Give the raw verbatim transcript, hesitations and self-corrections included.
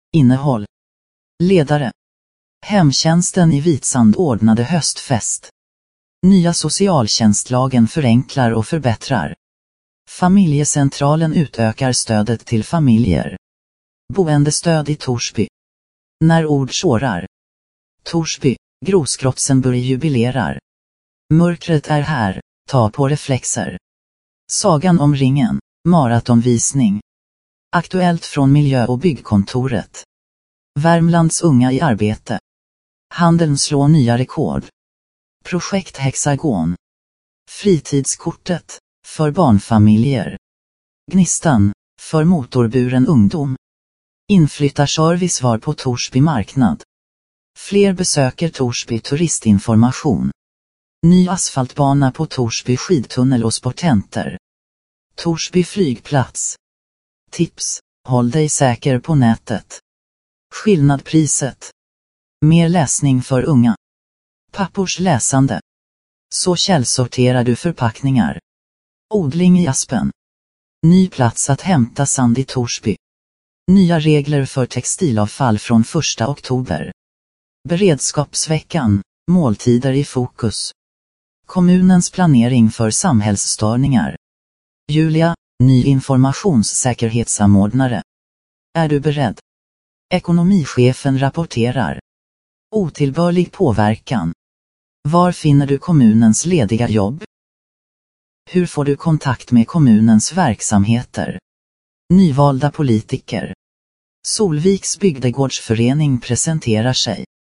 Innehåll. Ledare. Hemtjänsten i Vitsand ordnade höstfest. Nya socialtjänstlagen förenklar och förbättrar. Familjecentralen utökar stödet till familjer. Boendestöd i Torsby. När ord sårar. Torsby, Groskrotsenburg jubilerar. Mörkret är här, ta på reflexer. Sagan om ringen, maratonvisning. Aktuellt från miljö- och byggkontoret. Värmlands unga i arbete. Handeln slår nya rekord. Projekt Hexagon. Fritidskortet, för barnfamiljer. Gnistan, för motorburen ungdom. Inflyttarservice var på Torsby marknad. Fler besöker Torsby turistinformation. Ny asfaltbana på Torsby skidtunnel och sportenter. Torsby flygplats. Tips, håll dig säker på nätet. Skillnadpriset. Mer läsning för unga. Pappors läsande. Så källsorterar du förpackningar. Odling i Aspen. Ny plats att hämta sand i Torsby. Nya regler för textilavfall från första oktober. Beredskapsveckan, måltider i fokus. Kommunens planering för samhällsstörningar. Julia, ny informationssäkerhetssamordnare. Är du beredd? Ekonomichefen rapporterar. Otillbörlig påverkan. Var finner du kommunens lediga jobb? Hur får du kontakt med kommunens verksamheter? Nyvalda politiker. Solviks bygdegårdsförening presenterar sig.